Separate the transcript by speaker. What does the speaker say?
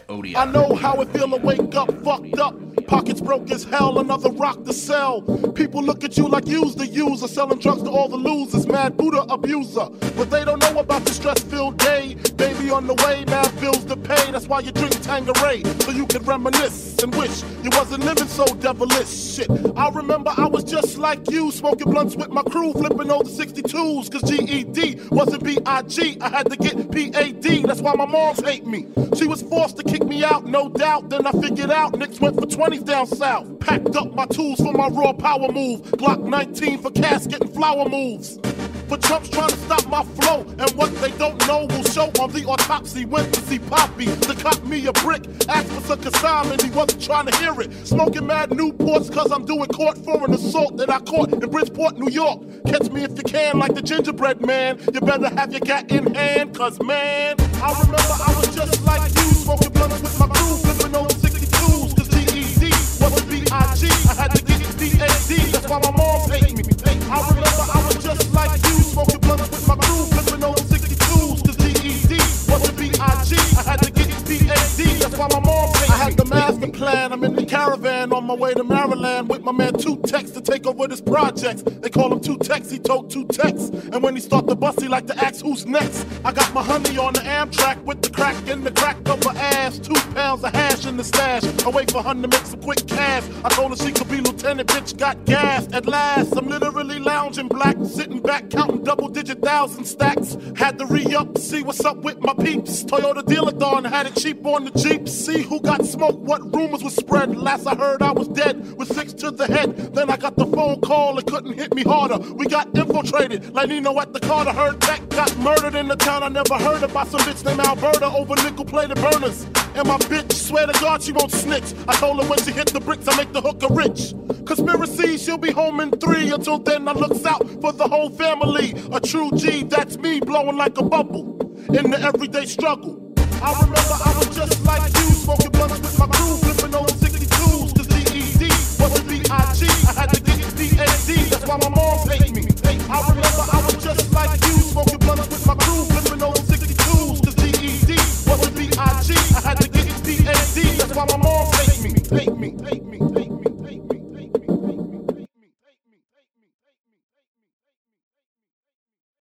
Speaker 1: Odia.
Speaker 2: I know how it feel to wake up fucked up. Pockets broke as hell, another rock to sell. People look at you like you's the user, selling drugs to all the losers, mad Buddha abuser. But they don't know about the stress-filled day. Baby on the way, mad bills to pay. That's why you drink Tanqueray, so you can reminisce and wish you wasn't living so devilish. Shit, I remember I was just like you, smoking blunts with my crew, flipping over 62s, cause GED wasn't B.I.G. I had to get P.A.D. That's why my moms hate me. She was forced to kick me out, no doubt. Then I figured out Knicks went for 20s down south. Packed up my tools for my raw power move. Glock 19 for casket and flower moves. For chumps trying to stop my flow, and what they don't know will show on the autopsy. Went to see Poppy to cop me a brick. Asked for some consignment, he wasn't trying to hear it. Smoking mad Newports cause I'm doing court for an assault that I caught in Bridgeport, New York. Catch me if you can like the gingerbread man. You better have your gat in hand, cause man, I remember I was just like you, smoking blunts with my crew, flipping over 62s, cause GED wasn't B.I.G. I had to get P.A.D. That's why my moms hate me. I remember I was just like you, smoking blunts with my crew, flipping over 62s, cause GED wasn't B.I.G. I had to get P.A.D. That's why my moms hate me. I had the master plan, I'm in the caravan on my way to Maryland with my man 2Tex to take over this project. They call him 2Tex, he told 2Tex. And when he start the bus, he like to ask who's next. I got my honey on the Amtrak with the crack in the crack of her ass. 2 pounds of hash in the stash. I wait for her to make some quick cash. I told her she could be lieutenant, bitch got gas. At last, I'm literally lounging black, sitting back, counting double-digit thousand stacks. Had to re-up, see what's up with my peeps. Toyota Dealer-Thon had it cheap on the Jeep. See who got smoked, what rumors was spread. Last I heard I was dead, with 6 to the head. Then I got the phone call, it couldn't hit me harder. We got infiltrated, like Nino at the Carter. Heard Tech got murdered in the town I never heard of by some bitch named Alberta over nickel-plated burners. And my bitch, swear to God she won't snitch. I told her when she hit the bricks, I make the hooker rich. Conspiracy, she'll be home in 3. Until then, I looks out for the whole family. A true G, that's me, blowing like a bubble in the everyday struggle. I remember I was just like you, smoking blunts with my crew, flipping over 62s, cause GED wasn't B.I.G. I had to get P.A.D. That's why my moms hate me. I remember I was just like you, smoking blunts with my crew, flipping over 62s, cause GED wasn't B.I.G. I had to get P.A.D. That's why my moms hate me.